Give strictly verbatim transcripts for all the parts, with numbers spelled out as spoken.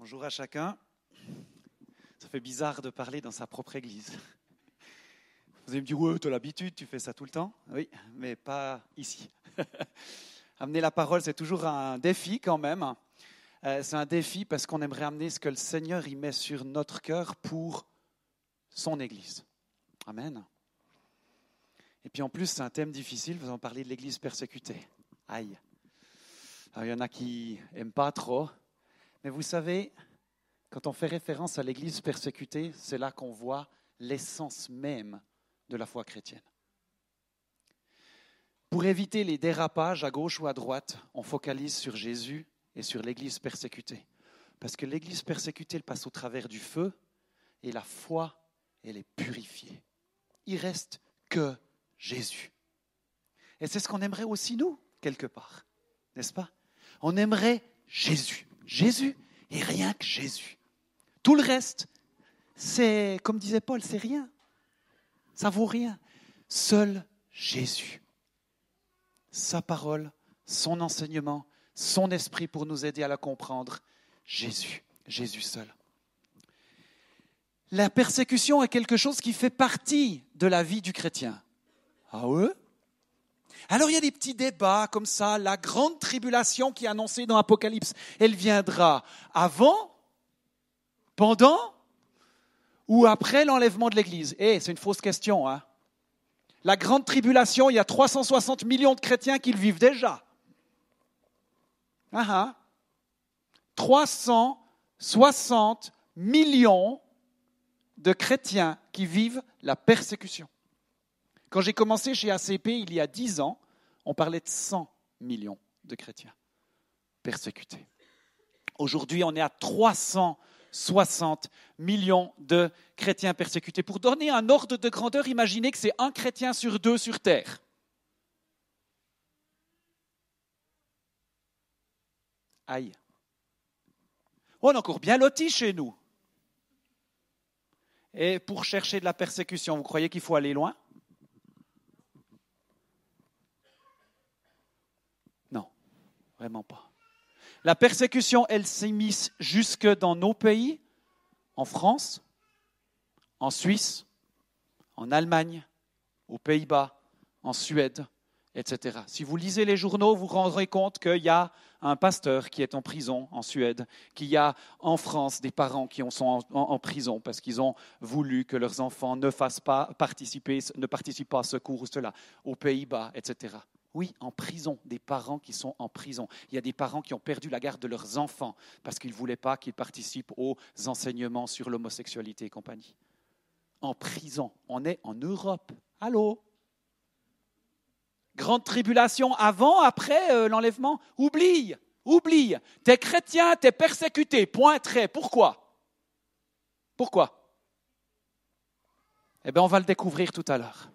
Bonjour à chacun. Ça fait bizarre de parler dans sa propre église. Vous allez me dire, ouais, tu as l'habitude, tu fais ça tout le temps. Oui, mais pas ici. Amener la parole, c'est toujours un défi quand même. Euh, c'est un défi parce qu'on aimerait amener ce que le Seigneur y met sur notre cœur pour son église. Amen. Et puis en plus, c'est un thème difficile, vous en parlez de l'église persécutée. Aïe. Alors, il y en a qui n'aiment pas trop. Mais vous savez, quand on fait référence à l'église persécutée, c'est là qu'on voit l'essence même de la foi chrétienne. Pour éviter les dérapages à gauche ou à droite, on focalise sur Jésus et sur l'église persécutée. Parce que l'église persécutée, elle passe au travers du feu et la foi, elle est purifiée. Il ne reste que Jésus. Et c'est ce qu'on aimerait aussi nous, quelque part, n'est-ce pas? On aimerait Jésus. Jésus et rien que Jésus. Tout le reste, c'est, comme disait Paul, c'est rien. Ça vaut rien. Seul Jésus. Sa parole, son enseignement, son esprit pour nous aider à la comprendre. Jésus, Jésus seul. La persécution est quelque chose qui fait partie de la vie du chrétien. Ah ouais? Alors il y a des petits débats comme ça, la grande tribulation qui est annoncée dans l'Apocalypse, elle viendra avant, pendant ou après l'enlèvement de l'Église? Eh, c'est une fausse question, hein. La grande tribulation, il y a trois cent soixante millions de chrétiens qui le vivent déjà. Ah, ah. trois cent soixante millions de chrétiens qui vivent la persécution. Quand j'ai commencé chez A C P il y a dix ans, on parlait de cent millions de chrétiens persécutés. Aujourd'hui, on est à trois cent soixante millions de chrétiens persécutés. Pour donner un ordre de grandeur, imaginez que c'est un chrétien sur deux sur Terre. Aïe. On est encore bien lotis chez nous. Et pour chercher de la persécution, vous croyez qu'il faut aller loin ? Vraiment pas. La persécution, elle s'immisce jusque dans nos pays, en France, en Suisse, en Allemagne, aux Pays-Bas, en Suède, et cetera. Si vous lisez les journaux, vous vous rendrez compte qu'il y a un pasteur qui est en prison en Suède, qu'il y a en France des parents qui sont en, en, en prison parce qu'ils ont voulu que leurs enfants ne fassent pas participer, ne participent pas à ce cours ou cela, aux Pays-Bas, et cetera. Oui, en prison, des parents qui sont en prison. Il y a des parents qui ont perdu la garde de leurs enfants parce qu'ils ne voulaient pas qu'ils participent aux enseignements sur l'homosexualité et compagnie. En prison, on est en Europe. Allô? Grande tribulation avant, après euh, l'enlèvement? Oublie, oublie. T'es chrétien, t'es persécuté, point trait. Pourquoi? Pourquoi? Eh bien, on va le découvrir tout à l'heure.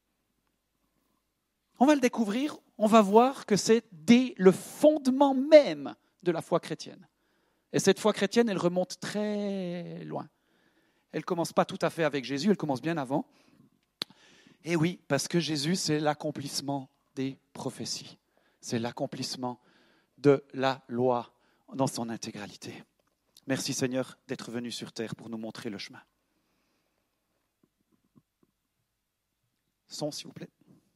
On va le découvrir, on va voir que c'est dès le fondement même de la foi chrétienne. Et cette foi chrétienne, elle remonte très loin. Elle ne commence pas tout à fait avec Jésus, elle commence bien avant. Et oui, parce que Jésus, c'est l'accomplissement des prophéties. C'est l'accomplissement de la loi dans son intégralité. Merci Seigneur d'être venu sur terre pour nous montrer le chemin. Son, s'il vous plaît.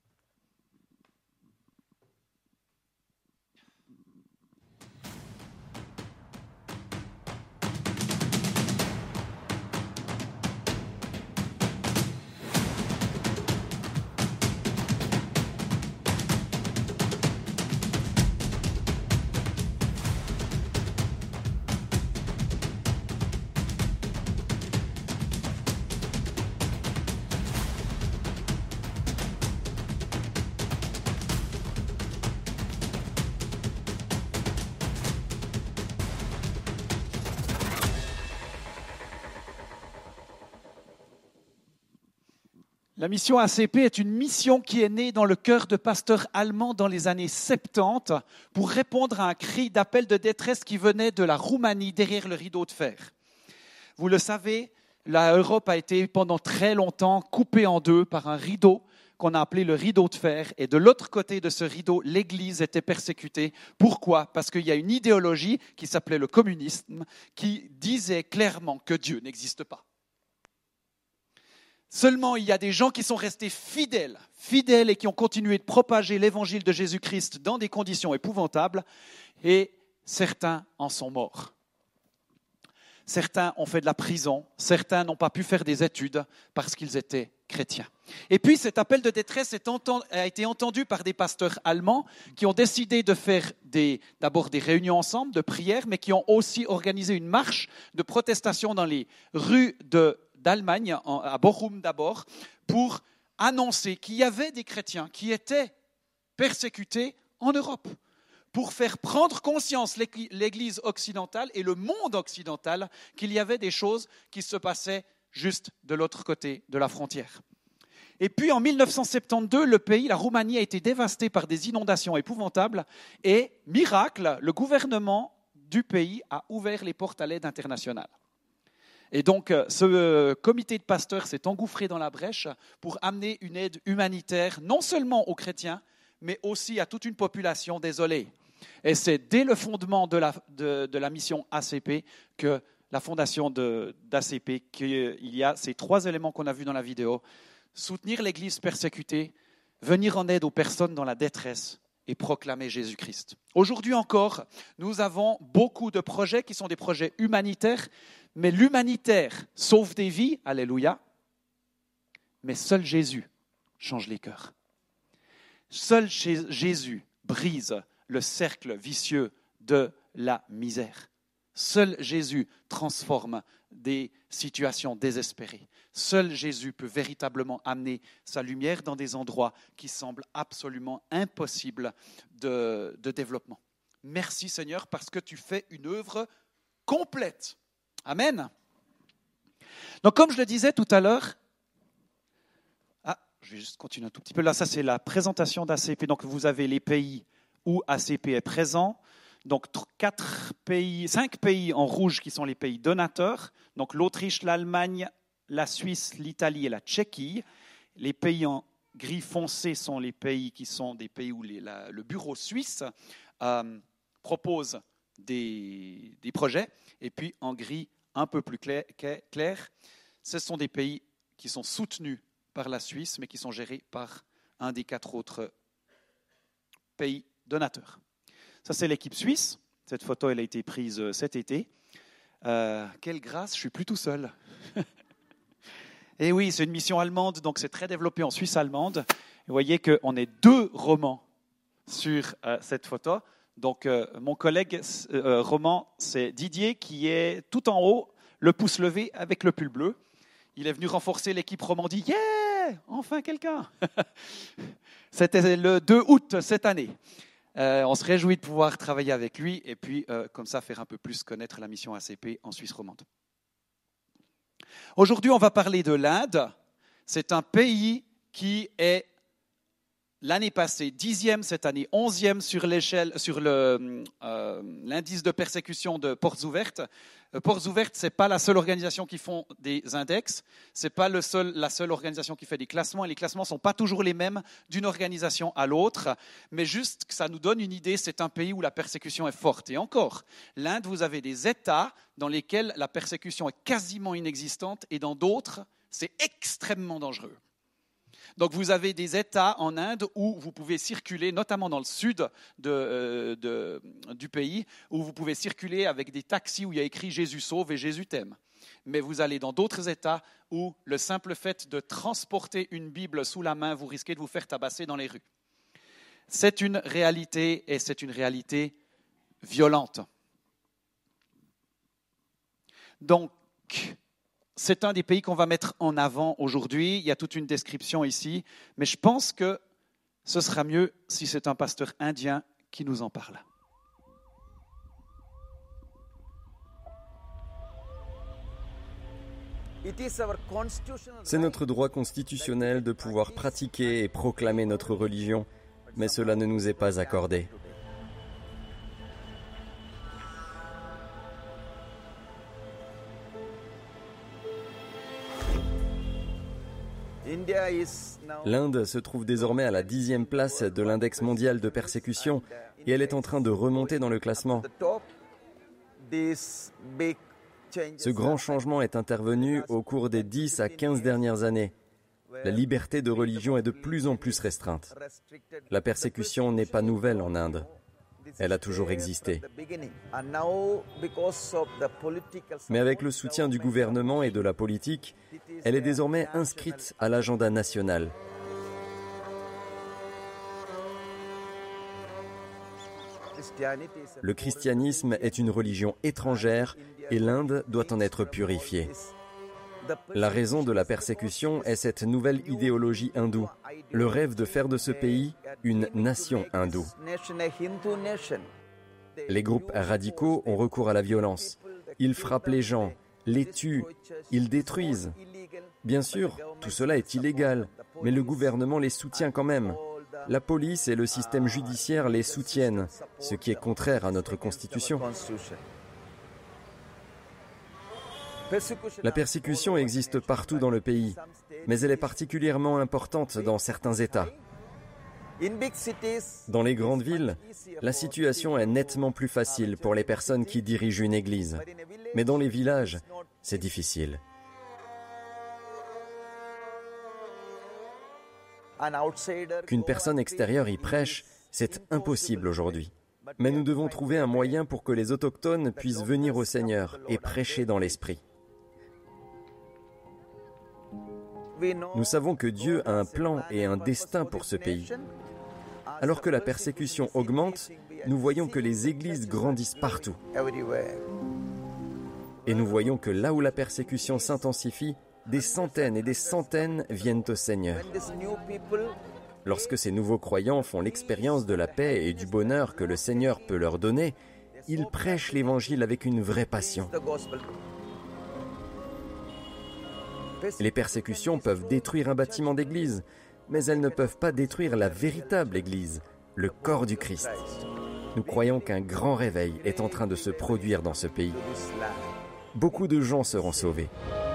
La mission A C P est une mission qui est née dans le cœur de pasteurs allemands dans les années soixante-dix pour répondre à un cri d'appel de détresse qui venait de la Roumanie derrière le rideau de fer. Vous le savez, l'Europe a été pendant très longtemps coupée en deux par un rideau qu'on a appelé le rideau de fer. Et de l'autre côté de ce rideau, l'Église était persécutée. Pourquoi ? Parce qu'il y a une idéologie qui s'appelait le communisme, qui disait clairement que Dieu n'existe pas. Seulement, il y a des gens qui sont restés fidèles, fidèles et qui ont continué de propager l'évangile de Jésus-Christ dans des conditions épouvantables, et certains en sont morts. Certains ont fait de la prison, certains n'ont pas pu faire des études parce qu'ils étaient chrétiens. Et puis cet appel de détresse a été entendu par des pasteurs allemands qui ont décidé de faire des, d'abord des réunions ensemble, de prière, mais qui ont aussi organisé une marche de protestation dans les rues de, d'Allemagne, à Bochum d'abord, pour annoncer qu'il y avait des chrétiens qui étaient persécutés en Europe, pour faire prendre conscience l'Église occidentale et le monde occidental qu'il y avait des choses qui se passaient juste de l'autre côté de la frontière. Et puis en mille neuf cent soixante-douze, le pays, la Roumanie, a été dévasté par des inondations épouvantables et, miracle, le gouvernement du pays a ouvert les portes à l'aide internationale. Et donc, ce comité de pasteurs s'est engouffré dans la brèche pour amener une aide humanitaire, non seulement aux chrétiens, mais aussi à toute une population désolée. Et c'est dès le fondement de la, de, de la mission A C P que la fondation de, d'A C P, qu'il y a ces trois éléments qu'on a vus dans la vidéo: soutenir l'Église persécutée, venir en aide aux personnes dans la détresse et proclamer Jésus-Christ. Aujourd'hui encore, nous avons beaucoup de projets qui sont des projets humanitaires, mais l'humanitaire sauve des vies, alléluia, mais seul Jésus change les cœurs. Seul Jésus brise le cercle vicieux de la misère. Seul Jésus transforme des situations désespérées. Seul Jésus peut véritablement amener sa lumière dans des endroits qui semblent absolument impossibles de, de développement. Merci Seigneur parce que tu fais une œuvre complète. Amen. Donc comme je le disais tout à l'heure, ah, je vais juste continuer un tout petit peu. Là, ça c'est la présentation d'A C P. Donc vous avez les pays où A C P est présent. Donc quatre pays, cinq pays en rouge qui sont les pays donateurs. Donc l'Autriche, l'Allemagne, la Suisse, l'Italie et la Tchéquie. Les pays en gris foncé sont les pays qui sont des pays où les, la, le bureau suisse euh, propose des, des projets. Et puis en gris un peu plus clair, clair, ce sont des pays qui sont soutenus par la Suisse, mais qui sont gérés par un des quatre autres pays donateurs. Ça, c'est l'équipe suisse. Cette photo, elle a été prise cet été. Euh, quelle grâce, je ne suis plus tout seul. Et oui, c'est une mission allemande, donc c'est très développé en Suisse allemande. Vous voyez qu'on est deux romans sur euh, cette photo. Donc, euh, mon collègue euh, roman, c'est Didier, qui est tout en haut, le pouce levé avec le pull bleu. Il est venu renforcer l'équipe Romandie. Yeah! Enfin quelqu'un! C'était le deux août cette année. Euh, on se réjouit de pouvoir travailler avec lui et puis, euh, comme ça, faire un peu plus connaître la mission A C P en Suisse romande. Aujourd'hui, on va parler de l'Inde. C'est un pays qui est, l'année passée, dixième, cette année, onzième sur l'échelle, sur le, euh, l'indice de persécution de Portes Ouvertes. Euh, Portes Ouvertes, ce n'est pas la seule organisation qui font des index, ce n'est pas le seul, la seule organisation qui fait des classements, et les classements ne sont pas toujours les mêmes d'une organisation à l'autre, mais juste que ça nous donne une idée, c'est un pays où la persécution est forte. Et encore, l'Inde, vous avez des États dans lesquels la persécution est quasiment inexistante, et dans d'autres, c'est extrêmement dangereux. Donc vous avez des États en Inde où vous pouvez circuler, notamment dans le sud de, euh, de, du pays, où vous pouvez circuler avec des taxis où il y a écrit « Jésus sauve » et « Jésus t'aime ». Mais vous allez dans d'autres États où le simple fait de transporter une Bible sous la main, vous risquez de vous faire tabasser dans les rues. C'est une réalité et c'est une réalité violente. Donc, c'est un des pays qu'on va mettre en avant aujourd'hui. Il y a toute une description ici, mais je pense que ce sera mieux si c'est un pasteur indien qui nous en parle. C'est notre droit constitutionnel de pouvoir pratiquer et proclamer notre religion, mais cela ne nous est pas accordé. L'Inde se trouve désormais à la dixième place de l'index mondial de persécution et elle est en train de remonter dans le classement. Ce grand changement est intervenu au cours des dix à quinze dernières années. La liberté de religion est de plus en plus restreinte. La persécution n'est pas nouvelle en Inde. Elle a toujours existé. Mais avec le soutien du gouvernement et de la politique, elle est désormais inscrite à l'agenda national. Le christianisme est une religion étrangère et l'Inde doit en être purifiée. La raison de la persécution est cette nouvelle idéologie hindoue, le rêve de faire de ce pays une nation hindoue. Les groupes radicaux ont recours à la violence. Ils frappent les gens, les tuent, ils détruisent. Bien sûr, tout cela est illégal, mais le gouvernement les soutient quand même. La police et le système judiciaire les soutiennent, ce qui est contraire à notre Constitution. La persécution existe partout dans le pays, mais elle est particulièrement importante dans certains États. Dans les grandes villes, la situation est nettement plus facile pour les personnes qui dirigent une église. Mais dans les villages, c'est difficile. Qu'une personne extérieure y prêche, c'est impossible aujourd'hui. Mais nous devons trouver un moyen pour que les autochtones puissent venir au Seigneur et prêcher dans l'esprit. Nous savons que Dieu a un plan et un destin pour ce pays. Alors que la persécution augmente, nous voyons que les églises grandissent partout. Et nous voyons que là où la persécution s'intensifie, des centaines et des centaines viennent au Seigneur. Lorsque ces nouveaux croyants font l'expérience de la paix et du bonheur que le Seigneur peut leur donner, ils prêchent l'Évangile avec une vraie passion. Les persécutions peuvent détruire un bâtiment d'église, mais elles ne peuvent pas détruire la véritable Église, le corps du Christ. Nous croyons qu'un grand réveil est en train de se produire dans ce pays. Beaucoup de gens seront sauvés.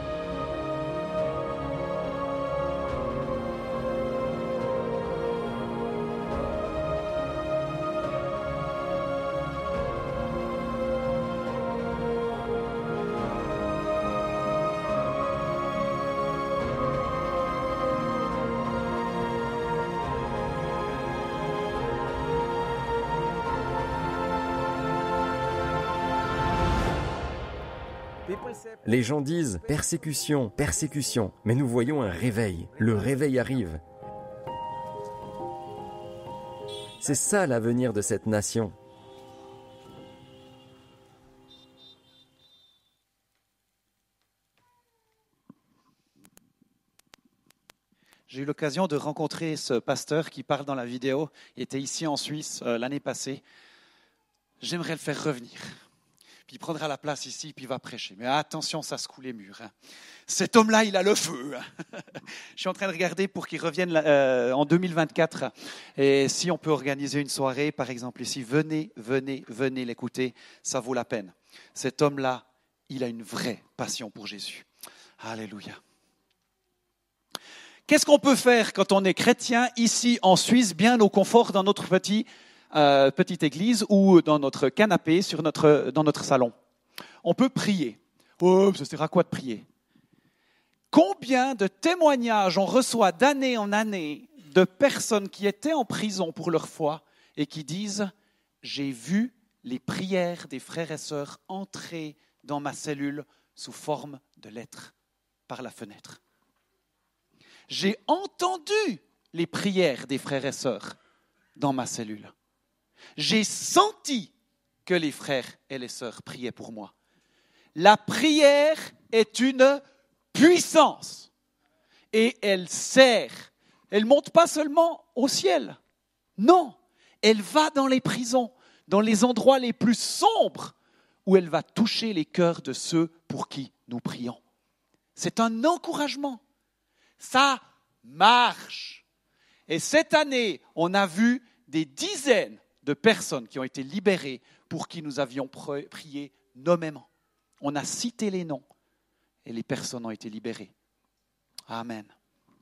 Les gens disent « persécution, persécution », mais nous voyons un réveil. Le réveil arrive. C'est ça l'avenir de cette nation. J'ai eu l'occasion de rencontrer ce pasteur qui parle dans la vidéo. Il était ici en Suisse euh, l'année passée. J'aimerais le faire revenir. Puis il prendra la place ici, puis il va prêcher. Mais attention, ça secoue les murs. Hein. Cet homme-là, il a le feu. Hein. Je suis en train de regarder pour qu'il revienne euh, en deux mille vingt-quatre. Et si on peut organiser une soirée, par exemple ici, venez, venez, venez l'écouter. Ça vaut la peine. Cet homme-là, il a une vraie passion pour Jésus. Alléluia. Qu'est-ce qu'on peut faire quand on est chrétien ici en Suisse, bien au confort dans notre petit Euh, petite église ou dans notre canapé sur notre, dans notre salon? On peut prier. Oh, ça sert à quoi de prier? Combien de témoignages on reçoit d'année en année de personnes qui étaient en prison pour leur foi et qui disent « J'ai vu les prières des frères et sœurs entrer dans ma cellule sous forme de lettres par la fenêtre. J'ai entendu les prières des frères et sœurs dans ma cellule. J'ai senti que les frères et les sœurs priaient pour moi. La prière est une puissance et elle sert. Elle ne monte pas seulement au ciel. Non, elle va dans les prisons, dans les endroits les plus sombres où elle va toucher les cœurs de ceux pour qui nous prions. C'est un encouragement. Ça marche. Et cette année, on a vu des dizaines de personnes qui ont été libérées pour qui nous avions prié nommément. On a cité les noms et les personnes ont été libérées. Amen.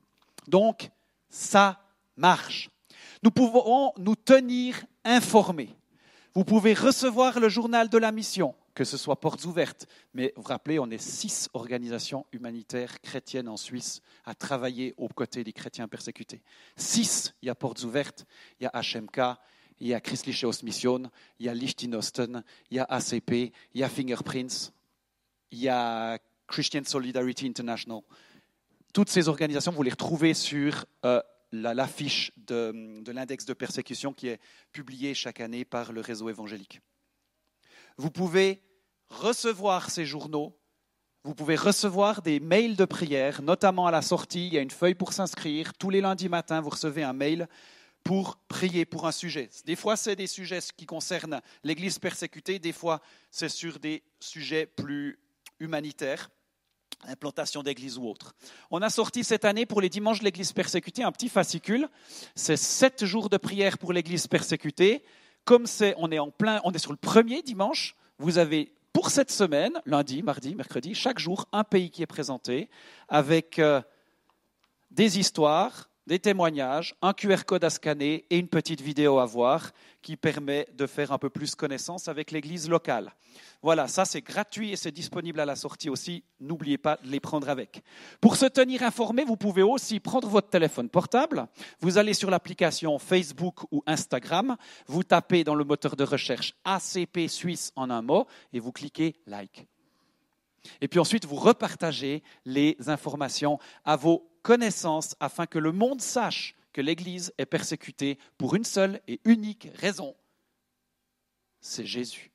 Donc, ça marche. Nous pouvons nous tenir informés. Vous pouvez recevoir le journal de la mission, que ce soit Portes Ouvertes. Mais vous vous rappelez, on est six organisations humanitaires chrétiennes en Suisse à travailler aux côtés des chrétiens persécutés. Six, il y a Portes Ouvertes, il y a H M K, il y a Christliche Mission, il y a Licht in Osten, il y a A C P, il y a Fingerprints, il y a Christian Solidarity International. Toutes ces organisations, vous les retrouvez sur euh, la, l'affiche de, de l'index de persécution qui est publié chaque année par le réseau évangélique. Vous pouvez recevoir ces journaux, vous pouvez recevoir des mails de prière, notamment à la sortie, il y a une feuille pour s'inscrire. Tous les lundis matins, vous recevez un mail pour prier pour un sujet. Des fois, c'est des sujets qui concernent l'Église persécutée, des fois, c'est sur des sujets plus humanitaires, implantation d'église ou autre. On a sorti cette année pour les dimanches de l'Église persécutée un petit fascicule. C'est sept jours de prière pour l'Église persécutée. Comme c'est, on est en plein, on est sur le premier dimanche, vous avez pour cette semaine, lundi, mardi, mercredi, chaque jour, un pays qui est présenté avec euh, des histoires, des témoignages, un Q R code à scanner et une petite vidéo à voir qui permet de faire un peu plus connaissance avec l'église locale. Voilà, ça c'est gratuit et c'est disponible à la sortie aussi. N'oubliez pas de les prendre avec. Pour se tenir informé, vous pouvez aussi prendre votre téléphone portable. Vous allez sur l'application Facebook ou Instagram. Vous tapez dans le moteur de recherche A C P Suisse en un mot et vous cliquez « Like ». Et puis ensuite, vous repartagez les informations à vos connaissances afin que le monde sache que l'Église est persécutée pour une seule et unique raison. C'est Jésus.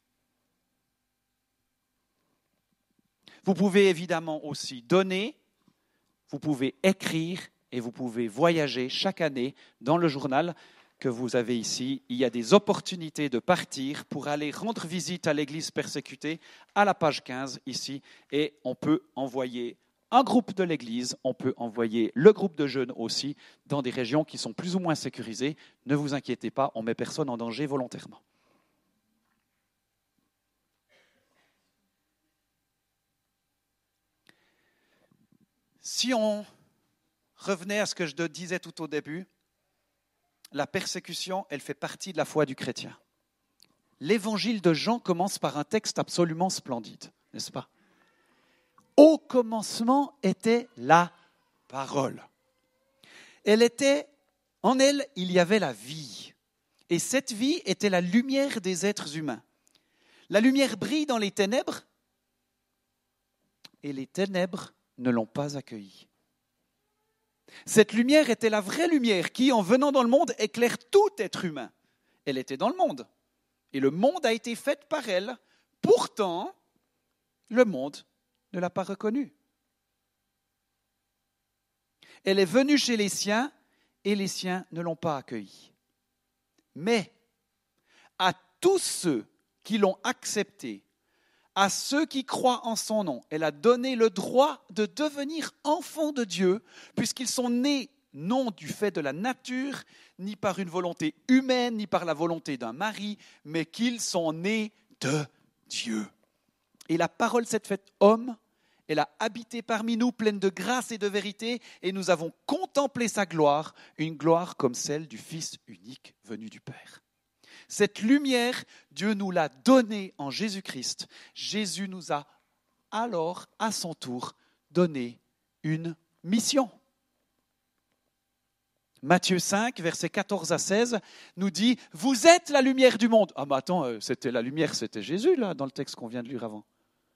Vous pouvez évidemment aussi donner, vous pouvez écrire et vous pouvez voyager chaque année dans le journal que vous avez ici. Il y a des opportunités de partir pour aller rendre visite à l'Église persécutée à la page quinze ici et on peut envoyer un groupe de l'Église, on peut envoyer le groupe de jeunes aussi dans des régions qui sont plus ou moins sécurisées. Ne vous inquiétez pas, on ne met personne en danger volontairement. Si on revenait à ce que je disais tout au début, la persécution, elle fait partie de la foi du chrétien. L'évangile de Jean commence par un texte absolument splendide, n'est-ce pas ? Au commencement était la parole. Elle était, en elle, il y avait la vie. Et cette vie était la lumière des êtres humains. La lumière brille dans les ténèbres et les ténèbres ne l'ont pas accueillie. Cette lumière était la vraie lumière qui, en venant dans le monde, éclaire tout être humain. Elle était dans le monde. Et le monde a été fait par elle. Pourtant, le monde ne l'a pas reconnue. Elle est venue chez les siens et les siens ne l'ont pas accueillie. Mais à tous ceux qui l'ont acceptée, à ceux qui croient en son nom, elle a donné le droit de devenir enfants de Dieu, puisqu'ils sont nés non du fait de la nature, ni par une volonté humaine, ni par la volonté d'un mari, mais qu'ils sont nés de Dieu. Et la parole s'est faite homme, elle a habité parmi nous, pleine de grâce et de vérité, et nous avons contemplé sa gloire, une gloire comme celle du Fils unique venu du Père. Cette lumière, Dieu nous l'a donnée en Jésus-Christ. Jésus nous a alors, à son tour, donné une mission. Matthieu cinq, versets quatorze à seize, nous dit « Vous êtes la lumière du monde ». Ah mais attends, c'était la lumière, c'était Jésus là, dans le texte qu'on vient de lire avant.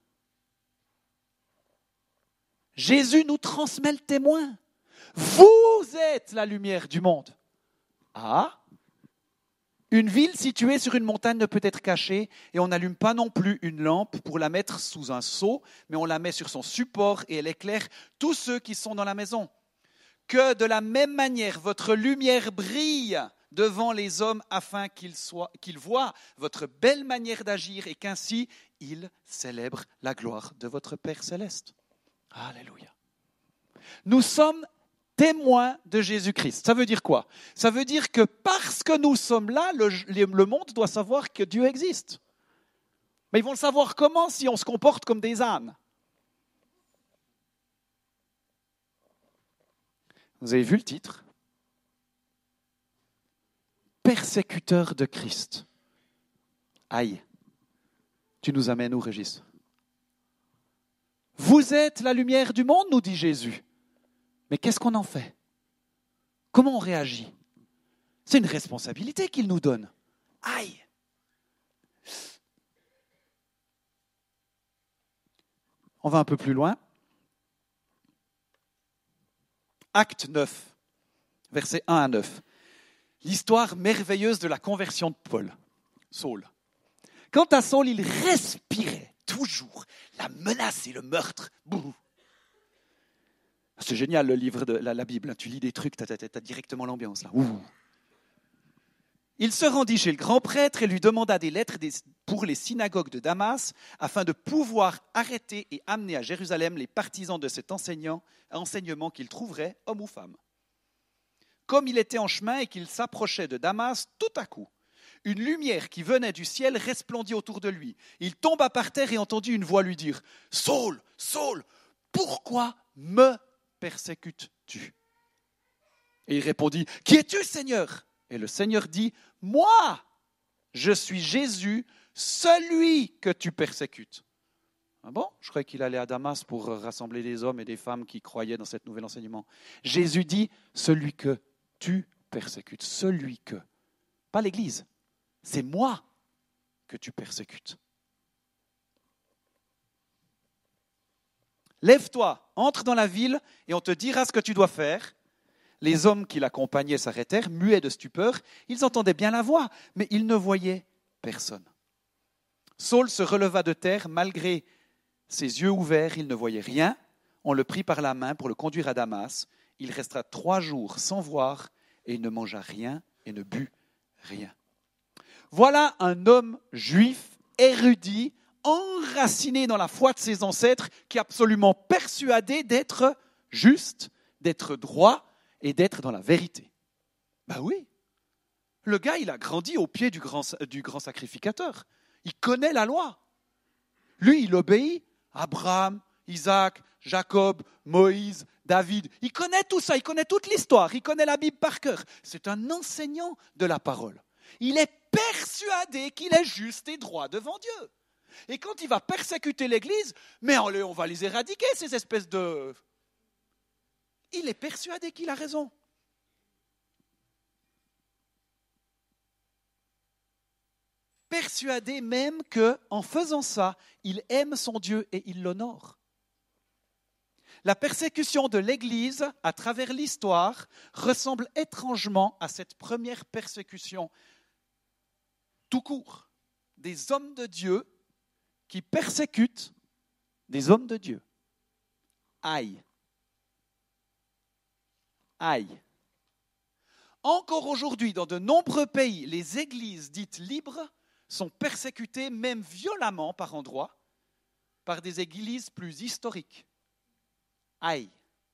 Jésus nous transmet le témoin. Vous êtes la lumière du monde. Ah, une ville située sur une montagne ne peut être cachée et on n'allume pas non plus une lampe pour la mettre sous un seau, mais on la met sur son support et elle éclaire tous ceux qui sont dans la maison. Que de la même manière, votre lumière brille devant les hommes afin qu'ils, soient, qu'ils voient votre belle manière d'agir et qu'ainsi ils célèbrent la gloire de votre Père céleste. Alléluia. Nous sommes témoins de Jésus-Christ. Ça veut dire quoi ? Ça veut dire que parce que nous sommes là, le, le monde doit savoir que Dieu existe. Mais ils vont le savoir comment si on se comporte comme des ânes ? Vous avez vu le titre ? Persécuteur de Christ. Aïe. Tu nous amènes où, Régis ? Vous êtes la lumière du monde, nous dit Jésus. Mais qu'est-ce qu'on en fait ? Comment on réagit ? C'est une responsabilité qu'il nous donne. Aïe. On va un peu plus loin. Acte neuf, versets un à neuf. L'histoire merveilleuse de la conversion de Paul, Saul. Quant à Saul, il respirait toujours la menace et le meurtre. Bouh. C'est génial le livre de la, la Bible. Tu lis des trucs, tu as directement l'ambiance là. Ouh. Il se rendit chez le grand prêtre et lui demanda des lettres pour les synagogues de Damas afin de pouvoir arrêter et amener à Jérusalem les partisans de cet enseignement qu'il trouverait, homme ou femme. Comme il était en chemin et qu'il s'approchait de Damas, tout à coup, une lumière qui venait du ciel resplendit autour de lui. Il tomba par terre et entendit une voix lui dire « Saul, Saul, pourquoi me persécutes-tu » Et il répondit « Qui es-tu, Seigneur ?» Et le Seigneur dit « Moi, je suis Jésus, celui que tu persécutes. » Ah bon ? Je croyais qu'il allait à Damas pour rassembler des hommes et des femmes qui croyaient dans cet nouvel enseignement. Jésus dit « Celui que tu persécutes, celui que. » Pas l'Église, c'est moi que tu persécutes. Lève-toi, entre dans la ville et on te dira ce que tu dois faire. Les hommes qui l'accompagnaient s'arrêtèrent, muets de stupeur. Ils entendaient bien la voix, mais ils ne voyaient personne. Saul se releva de terre, malgré ses yeux ouverts, il ne voyait rien. On le prit par la main pour le conduire à Damas. Il resta trois jours sans voir et il ne mangea rien et ne but rien. Voilà un homme juif, érudit, enraciné dans la foi de ses ancêtres, qui est absolument persuadé d'être juste, d'être droit, et d'être dans la vérité. Ben oui, le gars, il a grandi au pied du grand, du grand sacrificateur. Il connaît la loi. Lui, il obéit à Abraham, Isaac, Jacob, Moïse, David. Il connaît tout ça, il connaît toute l'histoire, il connaît la Bible par cœur. C'est un enseignant de la parole. Il est persuadé qu'il est juste et droit devant Dieu. Et quand il va persécuter l'Église, mais on va les éradiquer, ces espèces de... Il est persuadé qu'il a raison. Persuadé même qu'en faisant ça, il aime son Dieu et il l'honore. La persécution de l'Église à travers l'histoire ressemble étrangement à cette première persécution tout court. Des hommes de Dieu qui persécutent des hommes de Dieu. Aïe. Aïe. Encore aujourd'hui, dans de nombreux pays, les églises dites libres sont persécutées, même violemment par endroits, par des églises plus historiques. Aïe.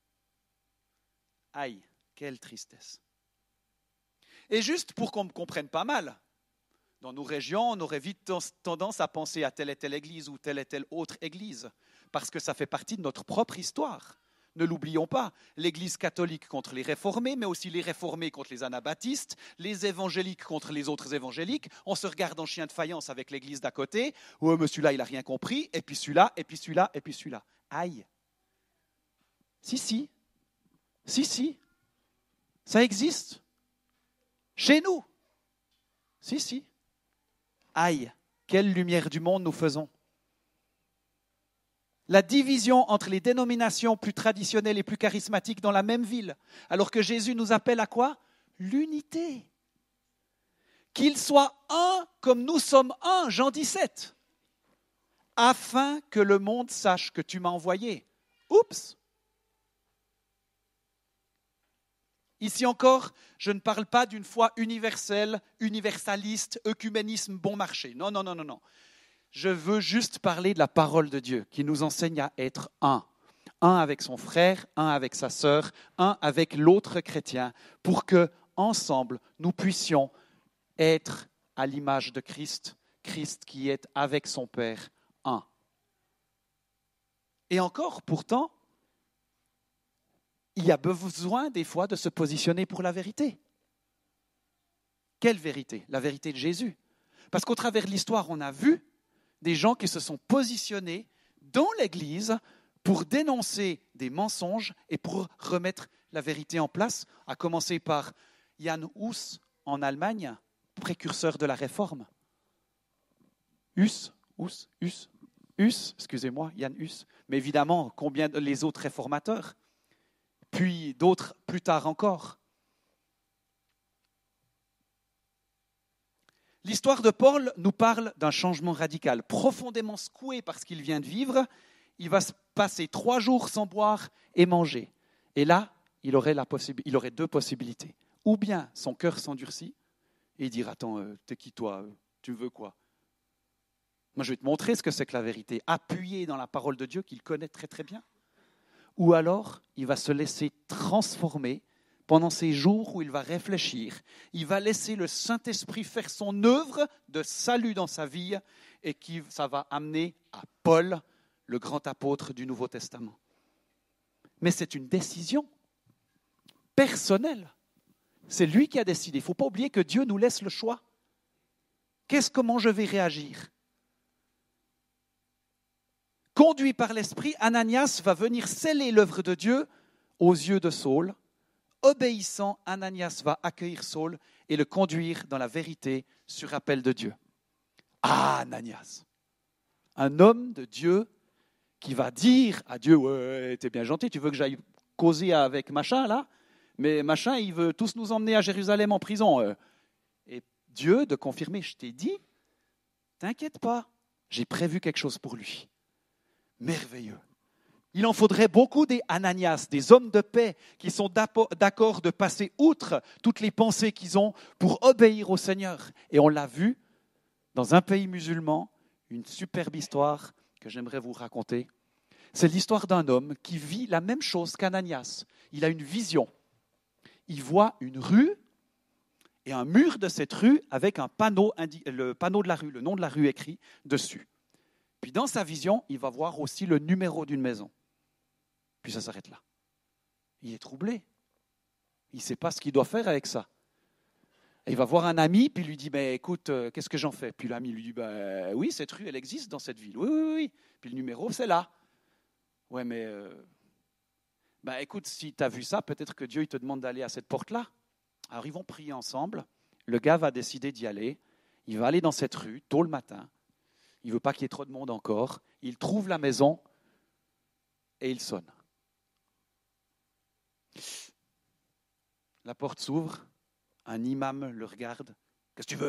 Aïe, quelle tristesse. Et juste pour qu'on me comprenne pas mal, dans nos régions, on aurait vite tendance à penser à telle et telle église ou telle et telle autre église, parce que ça fait partie de notre propre histoire. Ne l'oublions pas, l'Église catholique contre les réformés, mais aussi les réformés contre les anabaptistes, les évangéliques contre les autres évangéliques. On se regarde en chien de faïence avec l'Église d'à côté. Ouais, mais celui-là, il n'a rien compris. Et puis celui-là, et puis celui-là, et puis celui-là. Aïe. Si, si. Si, si. Ça existe. Chez nous. Si, si. Aïe. Quelle lumière du monde nous faisons. La division entre les dénominations plus traditionnelles et plus charismatiques dans la même ville, alors que Jésus nous appelle à quoi ? L'unité. Qu'ils soient un comme nous sommes un, Jean dix-sept, afin que le monde sache que tu m'as envoyé. Oups. Ici encore, je ne parle pas d'une foi universelle, universaliste, œcuménisme bon marché. Non, non, non, non, non. Je veux juste parler de la parole de Dieu qui nous enseigne à être un. Un avec son frère, un avec sa sœur, un avec l'autre chrétien, pour que, ensemble, nous puissions être à l'image de Christ, Christ qui est avec son Père, un. Et encore, pourtant, il y a besoin des fois de se positionner pour la vérité. Quelle vérité? La vérité de Jésus. Parce qu'au travers de l'histoire, on a vu des gens qui se sont positionnés dans l'Église pour dénoncer des mensonges et pour remettre la vérité en place, à commencer par Jan Hus en Allemagne, précurseur de la Réforme. Hus, Hus, Hus, Hus, excusez-moi, Jan Hus. Mais évidemment, combien de, les autres réformateurs, puis d'autres plus tard encore. L'histoire de Paul nous parle d'un changement radical. Profondément secoué par ce qu'il vient de vivre, il va se passer trois jours sans boire et manger. Et là, il aurait, la possib- il aurait deux possibilités. Ou bien son cœur s'endurcit et il dira « Attends, euh, t'es qui toi? Tu veux quoi ?» Moi, je vais te montrer ce que c'est que la vérité, appuyé dans la parole de Dieu qu'il connaît très très bien. Ou alors, il va se laisser transformer pendant ces jours où il va réfléchir. Il va laisser le Saint-Esprit faire son œuvre de salut dans sa vie et qui, ça va amener à Paul, le grand apôtre du Nouveau Testament. Mais c'est une décision personnelle. C'est lui qui a décidé. Il ne faut pas oublier que Dieu nous laisse le choix. Qu'est-ce, comment je vais réagir ? Conduit par l'Esprit, Ananias va venir sceller l'œuvre de Dieu aux yeux de Saul. Obéissant, Ananias va accueillir Saul et le conduire dans la vérité sur appel de Dieu. Ah, Ananias, un homme de Dieu qui va dire à Dieu « Ouais, t'es bien gentil, tu veux que j'aille causer avec machin là ? Mais machin, il veut tous nous emmener à Jérusalem en prison. » Et Dieu de confirmer « Je t'ai dit, t'inquiète pas, j'ai prévu quelque chose pour lui. » Merveilleux. Il en faudrait beaucoup des Ananias, des hommes de paix qui sont d'accord de passer outre toutes les pensées qu'ils ont pour obéir au Seigneur. Et on l'a vu dans un pays musulman, une superbe histoire que j'aimerais vous raconter. C'est l'histoire d'un homme qui vit la même chose qu'Ananias. Il a une vision. Il voit une rue et un mur de cette rue avec un panneau, le panneau de la rue, le nom de la rue écrit dessus. Puis dans sa vision, il va voir aussi le numéro d'une maison. Puis ça s'arrête là. Il est troublé. Il ne sait pas ce qu'il doit faire avec ça. Et il va voir un ami, puis il lui dit bah, « Écoute, euh, qu'est-ce que j'en fais ?» Puis l'ami lui dit bah, « Oui, cette rue, elle existe dans cette ville. Oui, oui, oui. Puis le numéro, c'est là. » « Ouais, mais euh, bah, écoute, si tu as vu ça, peut-être que Dieu il te demande d'aller à cette porte-là. » Alors ils vont prier ensemble. Le gars va décider d'y aller. Il va aller dans cette rue, tôt le matin. Il ne veut pas qu'il y ait trop de monde encore. Il trouve la maison et il sonne. La porte s'ouvre. Un imam le regarde. « Qu'est-ce que tu veux ?»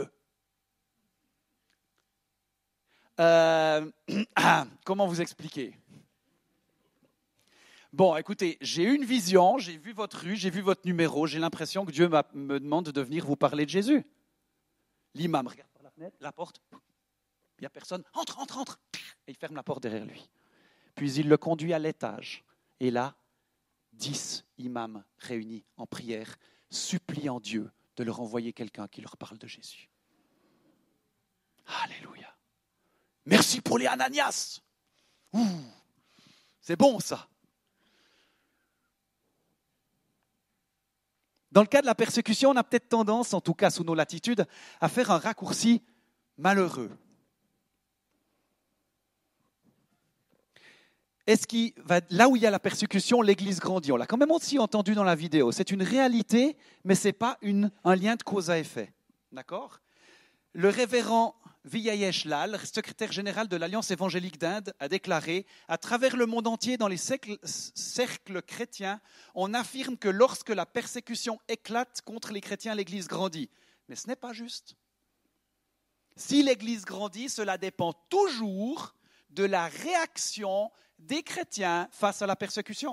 euh, Comment vous expliquer ? Bon, écoutez, j'ai eu une vision, j'ai vu votre rue, j'ai vu votre numéro, j'ai l'impression que Dieu me demande de venir vous parler de Jésus. L'imam regarde par la fenêtre, la porte, il n'y a personne, entre, entre, entre, et il ferme la porte derrière lui. Puis il le conduit à l'étage, et là, dix imams réunis en prière, suppliant Dieu de leur envoyer quelqu'un qui leur parle de Jésus. Alléluia. Merci pour les Ananias. Ouh, c'est bon ça. Dans le cas de la persécution, on a peut-être tendance, en tout cas sous nos latitudes, à faire un raccourci malheureux. Est-ce qu'il va, là où il y a la persécution, l'Église grandit. On l'a quand même aussi entendu dans la vidéo. C'est une réalité, mais ce n'est pas une, un lien de cause à effet. D'accord ? Le révérend Viyayesh Lal, secrétaire général de l'Alliance évangélique d'Inde, a déclaré « À travers le monde entier, dans les cercles, cercles chrétiens, on affirme que lorsque la persécution éclate contre les chrétiens, l'Église grandit. » Mais ce n'est pas juste. Si l'Église grandit, cela dépend toujours de la réaction des chrétiens face à la persécution.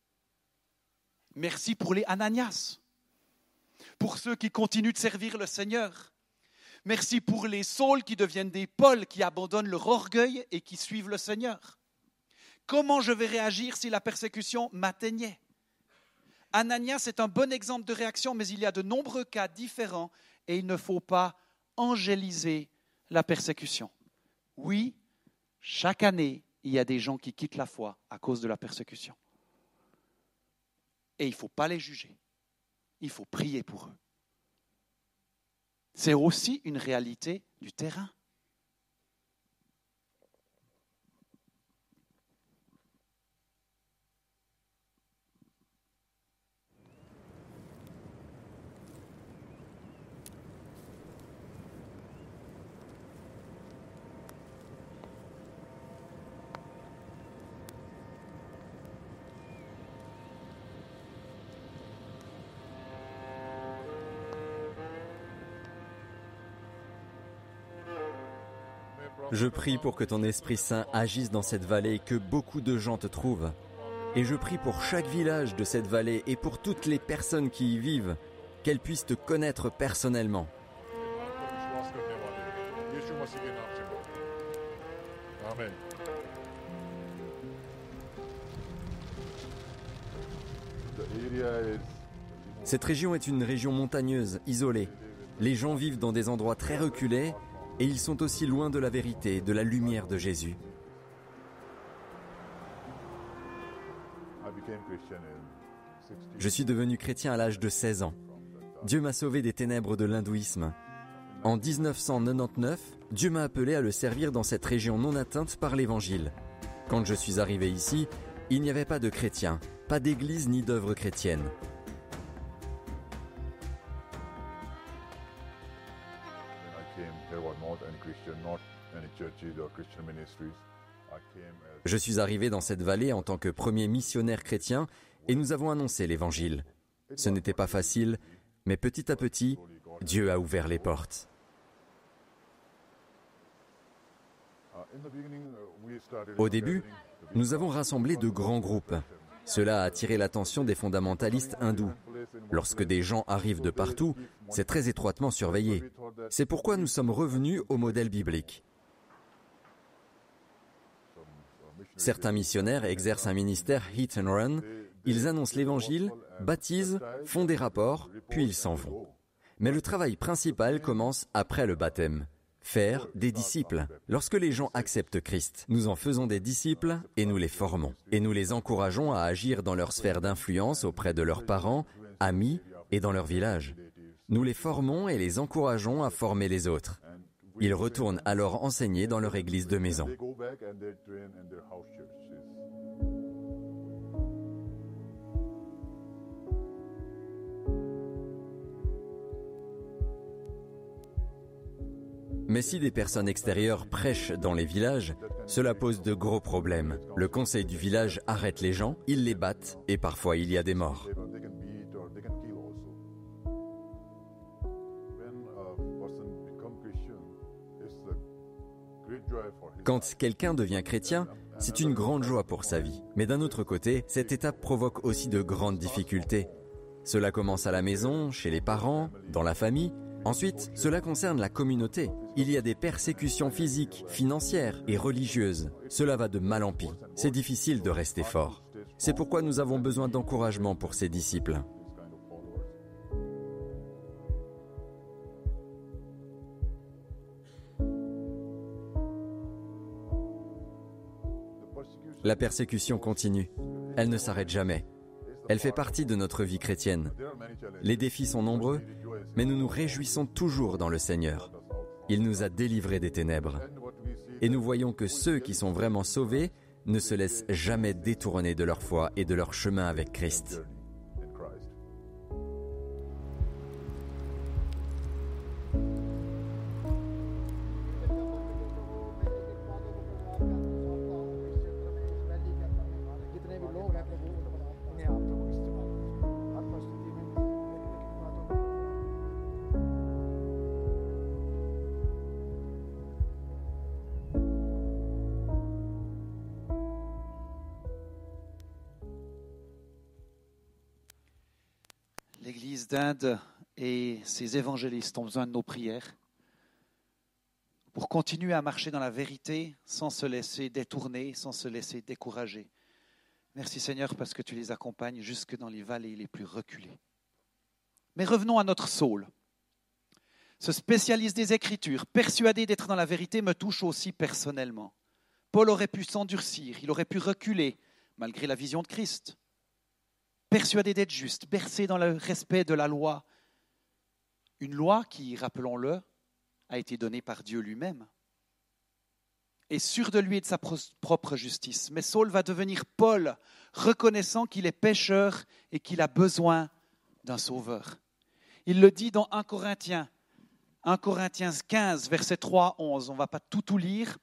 Merci pour les Ananias, pour ceux qui continuent de servir le Seigneur. Merci pour les Sauls qui deviennent des Pauls, qui abandonnent leur orgueil et qui suivent le Seigneur. Comment je vais réagir si la persécution m'atteignait ? Ananias est un bon exemple de réaction, mais il y a de nombreux cas différents et il ne faut pas angéliser la persécution. Oui, chaque année, il y a des gens qui quittent la foi à cause de la persécution. Et il ne faut pas les juger. Il faut prier pour eux. C'est aussi une réalité du terrain. Je prie pour que ton Esprit Saint agisse dans cette vallée et que beaucoup de gens te trouvent. Et je prie pour chaque village de cette vallée et pour toutes les personnes qui y vivent, qu'elles puissent te connaître personnellement. Amen. Cette région est une région montagneuse, isolée. Les gens vivent dans des endroits très reculés et ils sont aussi loin de la vérité, de la lumière de Jésus. Je suis devenu chrétien à l'âge de seize ans. Dieu m'a sauvé des ténèbres de l'hindouisme. En dix-neuf cent quatre-vingt-dix-neuf, Dieu m'a appelé à le servir dans cette région non atteinte par l'Évangile. Quand je suis arrivé ici, il n'y avait pas de chrétiens, pas d'église ni d'œuvre chrétienne. Je suis arrivé dans cette vallée en tant que premier missionnaire chrétien et nous avons annoncé l'Évangile. Ce n'était pas facile, mais petit à petit, Dieu a ouvert les portes. Au début, nous avons rassemblé de grands groupes. Cela a attiré l'attention des fondamentalistes hindous. Lorsque des gens arrivent de partout, c'est très étroitement surveillé. C'est pourquoi nous sommes revenus au modèle biblique. Certains missionnaires exercent un ministère hit and run. Ils annoncent l'Évangile, baptisent, font des rapports, puis ils s'en vont. Mais le travail principal commence après le baptême. Faire des disciples. Lorsque les gens acceptent Christ, nous en faisons des disciples et nous les formons. Et nous les encourageons à agir dans leur sphère d'influence auprès de leurs parents, amis et dans leur village. Nous les formons et les encourageons à former les autres. Ils retournent alors enseigner dans leur église de maison. Mais si des personnes extérieures prêchent dans les villages, cela pose de gros problèmes. Le conseil du village arrête les gens, ils les battent et parfois il y a des morts. Quand quelqu'un devient chrétien, c'est une grande joie pour sa vie. Mais d'un autre côté, cette étape provoque aussi de grandes difficultés. Cela commence à la maison, chez les parents, dans la famille. Ensuite, cela concerne la communauté. Il y a des persécutions physiques, financières et religieuses. Cela va de mal en pis. C'est difficile de rester fort. C'est pourquoi nous avons besoin d'encouragement pour ces disciples. La persécution continue. Elle ne s'arrête jamais. Elle fait partie de notre vie chrétienne. Les défis sont nombreux, mais nous nous réjouissons toujours dans le Seigneur. Il nous a délivrés des ténèbres. Et nous voyons que ceux qui sont vraiment sauvés ne se laissent jamais détourner de leur foi et de leur chemin avec Christ. L'Église d'Inde et ses évangélistes ont besoin de nos prières pour continuer à marcher dans la vérité sans se laisser détourner, sans se laisser décourager. Merci Seigneur parce que tu les accompagnes jusque dans les vallées les plus reculées. Mais revenons à notre Saul. Ce spécialiste des Écritures, persuadé d'être dans la vérité, me touche aussi personnellement. Paul aurait pu s'endurcir, il aurait pu reculer malgré la vision de Christ. persuadé d'être juste, bercé dans le respect de la loi. Une loi qui, rappelons-le, a été donnée par Dieu lui-même. Et sûr de lui et de sa propre justice. Mais Saul va devenir Paul, reconnaissant qu'il est pécheur et qu'il a besoin d'un sauveur. Il le dit dans un Corinthiens, un Corinthiens quinze, versets trois à onze. On ne va pas tout, tout lire.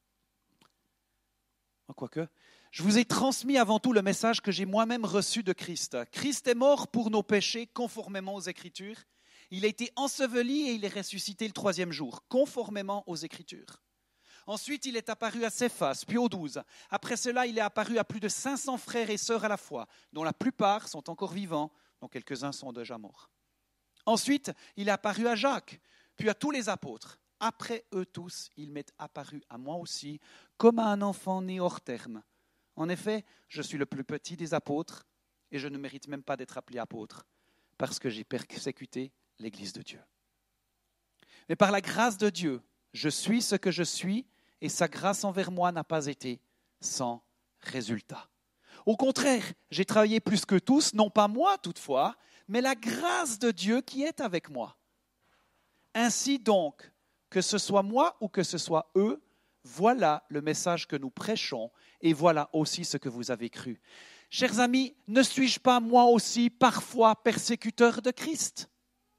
Quoique, je vous ai transmis avant tout le message que j'ai moi-même reçu de Christ. Christ est mort pour nos péchés conformément aux Écritures. Il a été enseveli et il est ressuscité le troisième jour, conformément aux Écritures. Ensuite, il est apparu à Céphas, puis aux douze. Après cela, il est apparu à plus de cinq cents frères et sœurs à la fois, dont la plupart sont encore vivants, dont quelques-uns sont déjà morts. Ensuite, il est apparu à Jacques, puis à tous les apôtres. Après eux tous, il m'est apparu à moi aussi, comme à un enfant né hors terme. En effet, je suis le plus petit des apôtres, et je ne mérite même pas d'être appelé apôtre, parce que j'ai persécuté l'Église de Dieu. Mais par la grâce de Dieu, je suis ce que je suis, et sa grâce envers moi n'a pas été sans résultat. Au contraire, j'ai travaillé plus que tous, non pas moi toutefois, mais la grâce de Dieu qui est avec moi. Ainsi donc, que ce soit moi ou que ce soit eux, voilà le message que nous prêchons, et voilà aussi ce que vous avez cru. Chers amis, ne suis-je pas moi aussi parfois persécuteur de Christ ?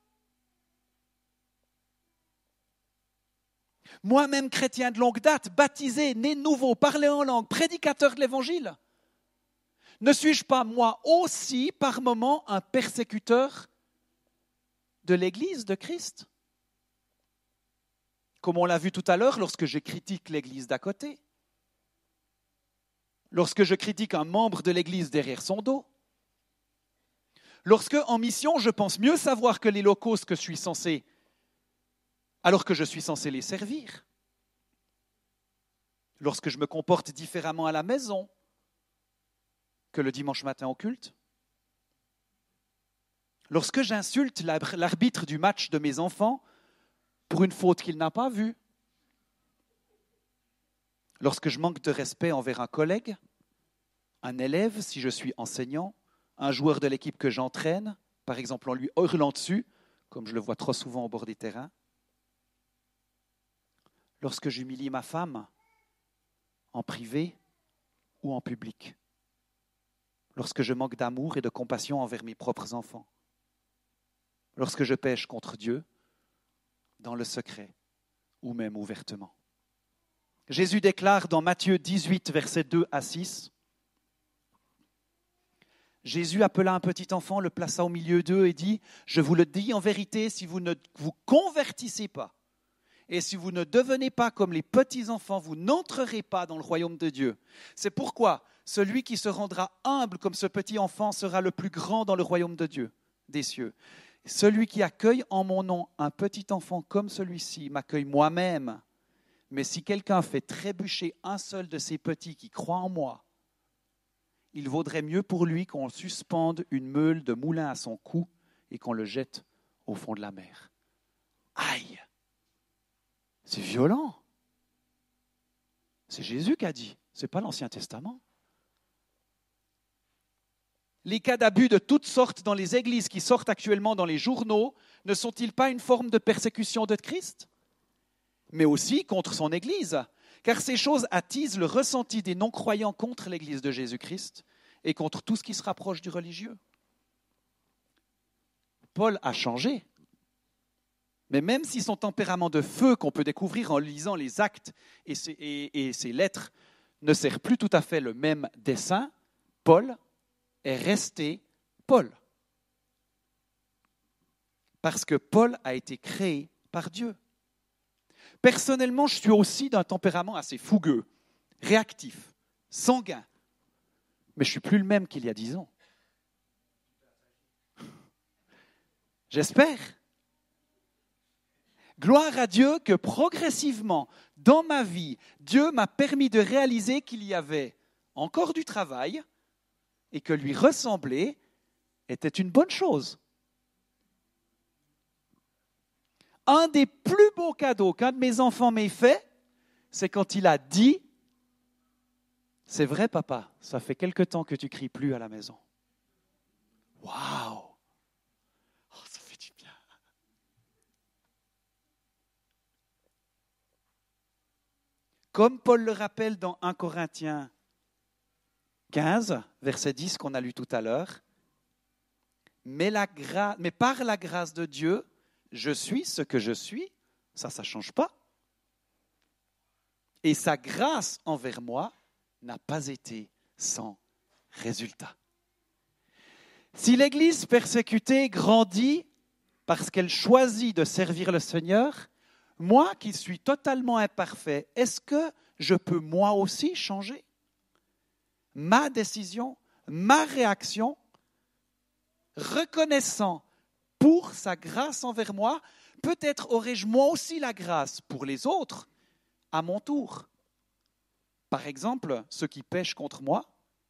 Moi-même chrétien de longue date, baptisé, né de nouveau, parlé en langue, prédicateur de l'Évangile. Ne suis-je pas moi aussi par moments un persécuteur de l'Église de Christ ? Comme on l'a vu tout à l'heure lorsque je critique l'Église d'à côté. Lorsque je critique un membre de l'Église derrière son dos. Lorsque, en mission, je pense mieux savoir que les locaux ce que je suis censé, alors que je suis censé les servir. Lorsque je me comporte différemment à la maison que le dimanche matin au culte. Lorsque j'insulte l'arbitre du match de mes enfants pour une faute qu'il n'a pas vue. Lorsque je manque de respect envers un collègue, un élève, si je suis enseignant, un joueur de l'équipe que j'entraîne, par exemple en lui hurlant dessus, comme je le vois trop souvent au bord des terrains. Lorsque j'humilie ma femme, en privé ou en public. Lorsque je manque d'amour et de compassion envers mes propres enfants. Lorsque je pêche contre Dieu, dans le secret ou même ouvertement. Jésus déclare dans Matthieu dix-huit, versets deux à six, Jésus appela un petit enfant, le plaça au milieu d'eux et dit, « Je vous le dis en vérité, si vous ne vous convertissez pas et si vous ne devenez pas comme les petits enfants, vous n'entrerez pas dans le royaume de Dieu. C'est pourquoi celui qui se rendra humble comme ce petit enfant sera le plus grand dans le royaume de Dieu, des cieux. Celui qui accueille en mon nom un petit enfant comme celui-ci m'accueille moi-même. Mais si quelqu'un fait trébucher un seul de ces petits qui croient en moi, il vaudrait mieux pour lui qu'on suspende une meule de moulin à son cou et qu'on le jette au fond de la mer. » Aïe! C'est violent. C'est Jésus qui a dit, ce n'est pas l'Ancien Testament. Les cas d'abus de toutes sortes dans les églises qui sortent actuellement dans les journaux ne sont-ils pas une forme de persécution de Christ ? Mais aussi contre son Église, car ces choses attisent le ressenti des non-croyants contre l'Église de Jésus-Christ et contre tout ce qui se rapproche du religieux. Paul a changé, mais même si son tempérament de feu qu'on peut découvrir en lisant les actes et ses, et, et ses lettres ne sert plus tout à fait le même dessein, Paul est resté Paul. Parce que Paul a été créé par Dieu. Personnellement, je suis aussi d'un tempérament assez fougueux, réactif, sanguin. Mais je ne suis plus le même qu'il y a dix ans. J'espère. Gloire à Dieu que progressivement, dans ma vie, Dieu m'a permis de réaliser qu'il y avait encore du travail et que lui ressembler était une bonne chose. Un des plus beaux cadeaux qu'un de mes enfants m'ait fait, c'est quand il a dit « C'est vrai, papa, ça fait quelque temps que tu cries plus à la maison. Waouh! Oh, ça fait du bien. Comme Paul le rappelle dans un Corinthiens quinze, verset dix qu'on a lu tout à l'heure, mais, la gra- mais par la grâce de Dieu, je suis ce que je suis, ça, ça ne change pas. Et sa grâce envers moi n'a pas été sans résultat. Si l'Église persécutée grandit parce qu'elle choisit de servir le Seigneur, moi qui suis totalement imparfait, est-ce que je peux moi aussi changer? Ma décision, ma réaction, reconnaissant pour sa grâce envers moi, peut-être aurais-je moi aussi la grâce pour les autres à mon tour. Par exemple, ceux qui pêchent contre moi.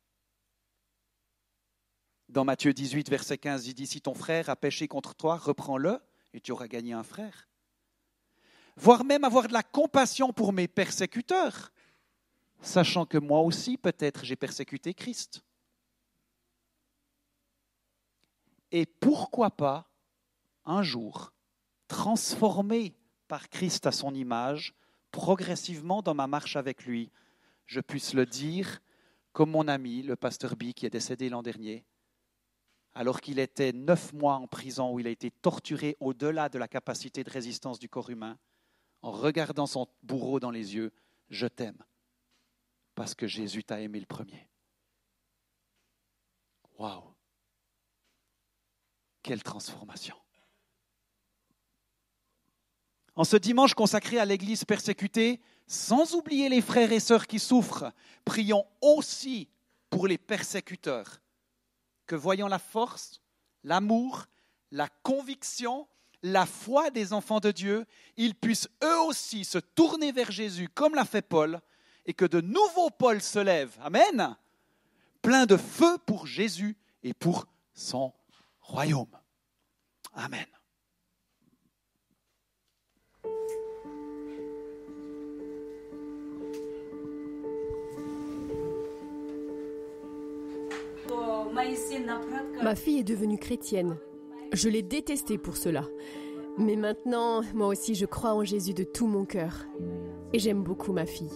Dans Matthieu dix-huit, verset quinze, il dit « Si ton frère a péché contre toi, reprends-le et tu auras gagné un frère. » Voire même avoir de la compassion pour mes persécuteurs, sachant que moi aussi, peut-être, j'ai persécuté Christ. Et pourquoi pas, un jour, transformé par Christ à son image, progressivement dans ma marche avec lui, je puisse le dire comme mon ami, le pasteur B, qui est décédé l'an dernier, alors qu'il était neuf mois en prison où il a été torturé au-delà de la capacité de résistance du corps humain, en regardant son bourreau dans les yeux, « Je t'aime, parce que Jésus t'a aimé le premier. » Waouh! Quelle transformation! En ce dimanche consacré à l'Église persécutée, sans oublier les frères et sœurs qui souffrent, prions aussi pour les persécuteurs, que voyant la force, l'amour, la conviction, la foi des enfants de Dieu, ils puissent eux aussi se tourner vers Jésus comme l'a fait Paul, et que de nouveaux Paul se lèvent, amen, plein de feu pour Jésus et pour son royaume. Amen. Ma fille est devenue chrétienne. Je l'ai détestée pour cela. Mais maintenant, moi aussi, je crois en Jésus de tout mon cœur. Et j'aime beaucoup ma fille.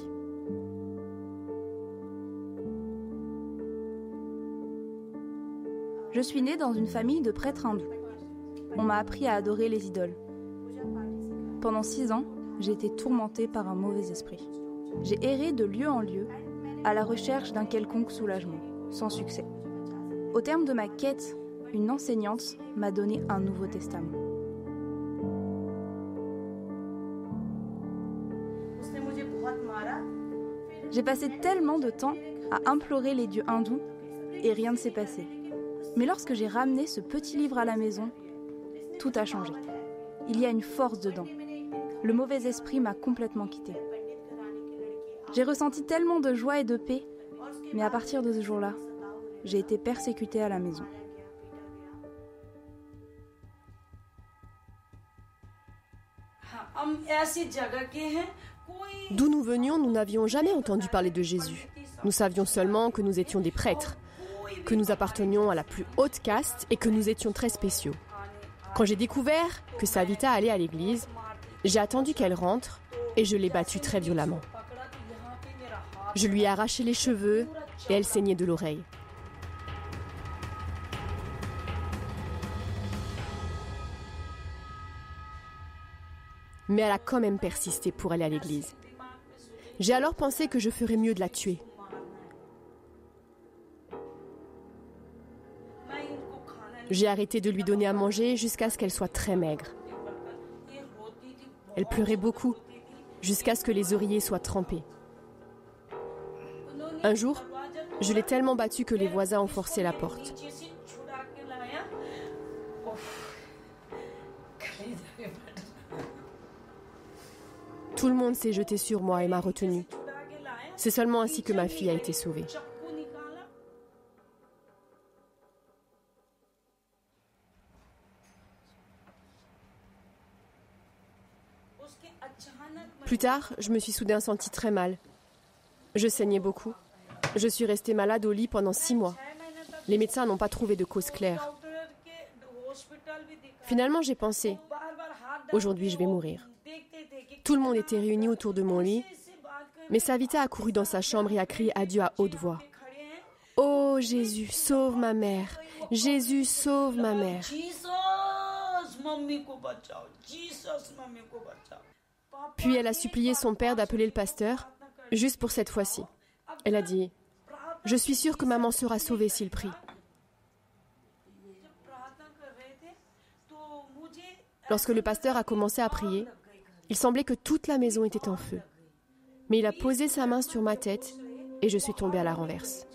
Je suis née dans une famille de prêtres hindous. On m'a appris à adorer les idoles. Pendant six ans, j'ai été tourmentée par un mauvais esprit. J'ai erré de lieu en lieu, à la recherche d'un quelconque soulagement, sans succès. Au terme de ma quête, une enseignante m'a donné un Nouveau Testament. J'ai passé tellement de temps à implorer les dieux hindous et rien ne s'est passé. Mais lorsque j'ai ramené ce petit livre à la maison, tout a changé. Il y a une force dedans. Le mauvais esprit m'a complètement quittée. J'ai ressenti tellement de joie et de paix, mais à partir de ce jour-là, j'ai été persécutée à la maison. D'où nous venions, nous n'avions jamais entendu parler de Jésus. Nous savions seulement que nous étions des prêtres, que nous appartenions à la plus haute caste et que nous étions très spéciaux. Quand j'ai découvert que Savita allait à l'église, j'ai attendu qu'elle rentre et je l'ai battue très violemment. Je lui ai arraché les cheveux et elle saignait de l'oreille. Mais elle a quand même persisté pour aller à l'église. J'ai alors pensé que je ferais mieux de la tuer. J'ai arrêté de lui donner à manger jusqu'à ce qu'elle soit très maigre. Elle pleurait beaucoup, jusqu'à ce que les oreillers soient trempés. Un jour, je l'ai tellement battue que les voisins ont forcé la porte. Tout le monde s'est jeté sur moi et m'a retenue. C'est seulement ainsi que ma fille a été sauvée. Plus tard, je me suis soudain sentie très mal. Je saignais beaucoup. Je suis restée malade au lit pendant six mois. Les médecins n'ont pas trouvé de cause claire. Finalement, j'ai pensé, aujourd'hui je vais mourir. Tout le monde était réuni autour de mon lit, mais Savita a couru dans sa chambre et a crié à Dieu à haute voix. « Oh Jésus, sauve ma mère! Jésus, sauve ma mère !» Puis elle a supplié son père d'appeler le pasteur, juste pour cette fois-ci. Elle a dit, « Je suis sûre que maman sera sauvée s'il prie. » Lorsque le pasteur a commencé à prier, il semblait que toute la maison était en feu. Mais il a posé sa main sur ma tête et je suis tombée à la renverse.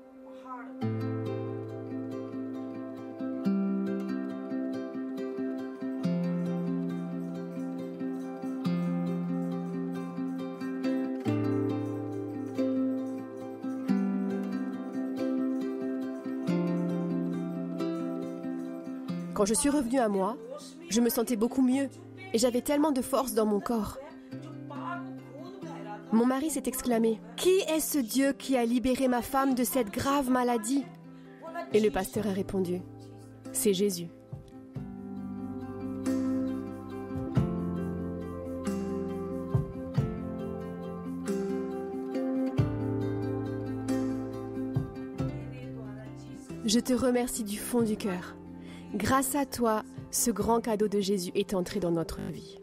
Quand je suis revenue à moi, je me sentais beaucoup mieux et j'avais tellement de force dans mon corps. Mon mari s'est exclamé « Qui est ce Dieu qui a libéré ma femme de cette grave maladie ?» Et le pasteur a répondu « C'est Jésus. » Je te remercie du fond du cœur. Grâce à toi, ce grand cadeau de Jésus est entré dans notre vie.